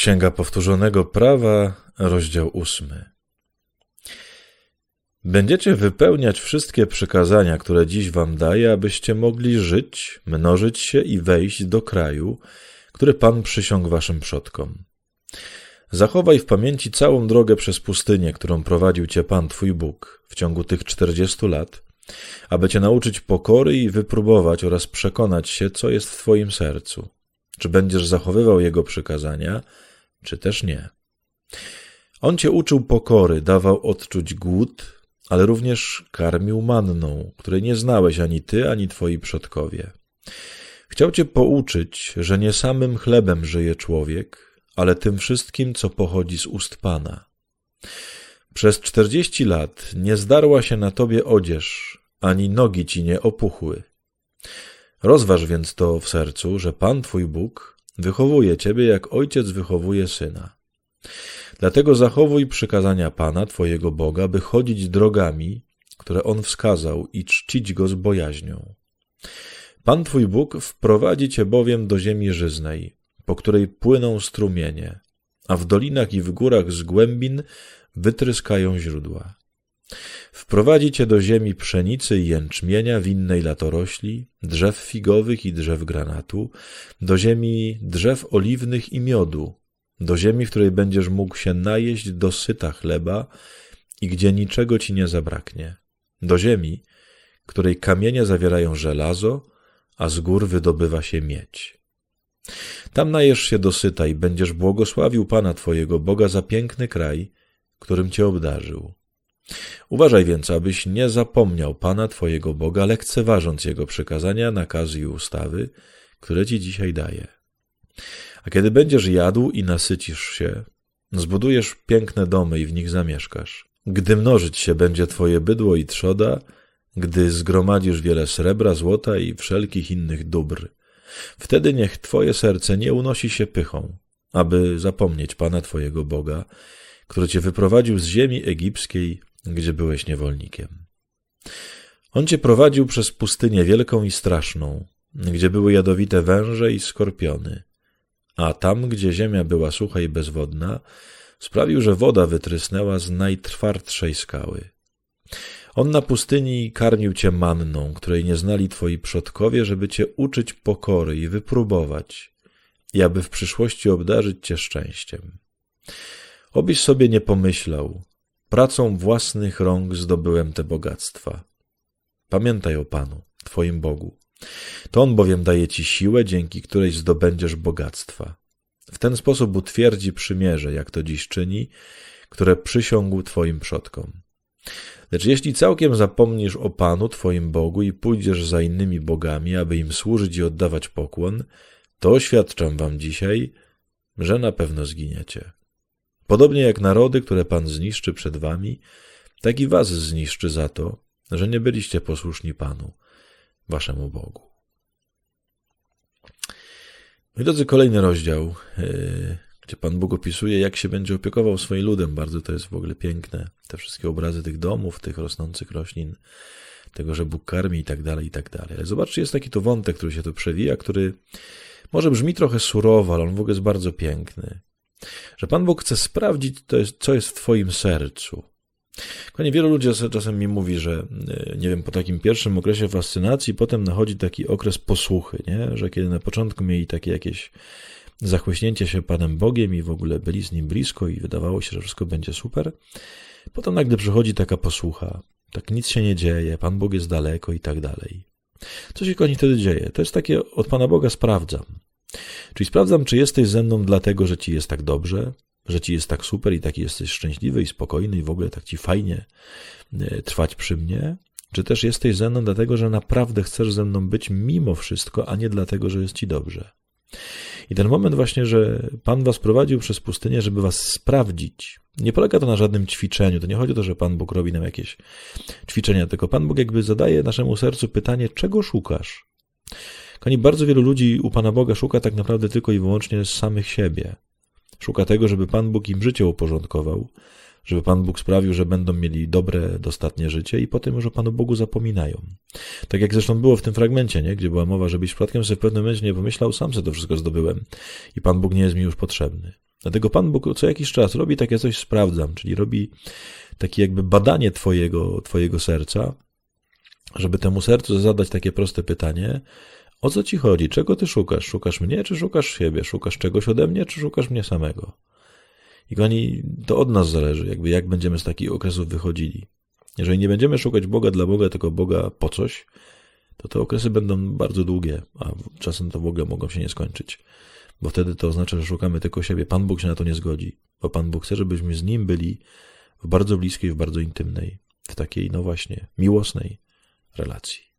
Księga Powtórzonego Prawa, rozdział 8. Będziecie wypełniać wszystkie przykazania, które dziś wam daję, abyście mogli żyć, mnożyć się i wejść do kraju, który Pan przysiągł waszym przodkom. Zachowaj w pamięci całą drogę przez pustynię, którą prowadził cię Pan twój Bóg w ciągu tych 40 lat, aby cię nauczyć pokory i wypróbować oraz przekonać się, co jest w twoim sercu. Czy będziesz zachowywał Jego przykazania, czy też nie. On cię uczył pokory, dawał odczuć głód, ale również karmił manną, której nie znałeś ani ty, ani twoi przodkowie. Chciał cię pouczyć, że nie samym chlebem żyje człowiek, ale tym wszystkim, co pochodzi z ust Pana. Przez 40 lat nie zdarła się na tobie odzież, ani nogi ci nie opuchły. Rozważ więc to w sercu, że Pan twój Bóg wychowuje ciebie, jak ojciec wychowuje syna. Dlatego zachowuj przykazania Pana twojego Boga, by chodzić drogami, które On wskazał, i czcić Go z bojaźnią. Pan twój Bóg wprowadzi cię bowiem do ziemi żyznej, po której płyną strumienie, a w dolinach i w górach z głębin wytryskają źródła. Wprowadzi cię do ziemi pszenicy i jęczmienia, winnej latorośli, drzew figowych i drzew granatu, do ziemi drzew oliwnych i miodu, do ziemi, w której będziesz mógł się najeść do syta chleba i gdzie niczego ci nie zabraknie, do ziemi, której kamienie zawierają żelazo, a z gór wydobywa się miedź. Tam najesz się do syta i będziesz błogosławił Pana twojego Boga za piękny kraj, którym cię obdarzył. Uważaj więc, abyś nie zapomniał Pana twojego Boga, lekceważąc Jego przykazania, nakazy i ustawy, które ci dzisiaj daję. A kiedy będziesz jadł i nasycisz się, zbudujesz piękne domy i w nich zamieszkasz. Gdy mnożyć się będzie twoje bydło i trzoda, gdy zgromadzisz wiele srebra, złota i wszelkich innych dóbr, wtedy niech twoje serce nie unosi się pychą, aby zapomnieć Pana twojego Boga, który cię wyprowadził z ziemi egipskiej, gdzie byłeś niewolnikiem. On cię prowadził przez pustynię wielką i straszną, gdzie były jadowite węże i skorpiony, a tam, gdzie ziemia była sucha i bezwodna, sprawił, że woda wytrysnęła z najtwardszej skały. On na pustyni karmił cię manną, której nie znali twoi przodkowie, żeby cię uczyć pokory i wypróbować, i aby w przyszłości obdarzyć cię szczęściem. Obyś sobie nie pomyślał, pracą własnych rąk zdobyłem te bogactwa. Pamiętaj o Panu, twoim Bogu. To On bowiem daje ci siłę, dzięki której zdobędziesz bogactwa. W ten sposób utwierdzi przymierze, jak to dziś czyni, które przysiągł twoim przodkom. Lecz jeśli całkiem zapomnisz o Panu, twoim Bogu, i pójdziesz za innymi bogami, aby im służyć i oddawać pokłon, to oświadczam wam dzisiaj, że na pewno zginiecie. Podobnie jak narody, które Pan zniszczy przed wami, tak i was zniszczy za to, że nie byliście posłuszni Panu, waszemu Bogu. Moi drodzy, kolejny rozdział, gdzie Pan Bóg opisuje, jak się będzie opiekował swoim ludem. Bardzo to jest w ogóle piękne. Te wszystkie obrazy tych domów, tych rosnących roślin, tego, że Bóg karmi i tak dalej, i tak dalej. Ale zobaczcie, jest taki tu wątek, który się tu przewija, który może brzmi trochę surowo, ale on w ogóle jest bardzo piękny. Że Pan Bóg chce sprawdzić, co jest w twoim sercu. Kochani, wielu ludzi czasem mi mówi, że nie wiem, po takim pierwszym okresie fascynacji potem nachodzi taki okres posłuchy, nie? Że kiedy na początku mieli takie jakieś zachłyśnięcie się Panem Bogiem i w ogóle byli z Nim blisko i wydawało się, że wszystko będzie super, potem nagle przychodzi taka posłucha, tak nic się nie dzieje, Pan Bóg jest daleko i tak dalej. Co się, kochani, wtedy dzieje? To jest takie, od Pana Boga sprawdzam. Czyli sprawdzam, czy jesteś ze mną dlatego, że ci jest tak dobrze, że ci jest tak super i taki jesteś szczęśliwy i spokojny i w ogóle tak ci fajnie trwać przy mnie, czy też jesteś ze mną dlatego, że naprawdę chcesz ze mną być mimo wszystko, a nie dlatego, że jest ci dobrze. I ten moment właśnie, że Pan was prowadził przez pustynię, żeby was sprawdzić. Nie polega to na żadnym ćwiczeniu. To nie chodzi o to, że Pan Bóg robi nam jakieś ćwiczenia, tylko Pan Bóg jakby zadaje naszemu sercu pytanie, czego szukasz? Kochani, bardzo wielu ludzi u Pana Boga szuka tak naprawdę tylko i wyłącznie z samych siebie. Szuka tego, żeby Pan Bóg im życie uporządkował, żeby Pan Bóg sprawił, że będą mieli dobre, dostatnie życie i potem już o Panu Bogu zapominają. Tak jak zresztą było w tym fragmencie, nie? Gdzie była mowa, żebyś przypadkiem sobie w pewnym momencie nie pomyślał, sam sobie to wszystko zdobyłem i Pan Bóg nie jest mi już potrzebny. Dlatego Pan Bóg co jakiś czas robi takie coś sprawdzam, czyli robi takie jakby badanie twojego serca, żeby temu sercu zadać takie proste pytanie, o co ci chodzi, czego ty szukasz? Szukasz mnie, czy szukasz siebie? Szukasz czegoś ode mnie, czy szukasz mnie samego? I kochani, to od nas zależy, jak będziemy z takich okresów wychodzili. Jeżeli nie będziemy szukać Boga dla Boga, tylko Boga po coś, to te okresy będą bardzo długie, a czasem to w ogóle mogą się nie skończyć. Bo wtedy to oznacza, że szukamy tylko siebie. Pan Bóg się na to nie zgodzi, bo Pan Bóg chce, żebyśmy z Nim byli w bardzo bliskiej, w bardzo intymnej, w takiej, no właśnie, miłosnej relacji.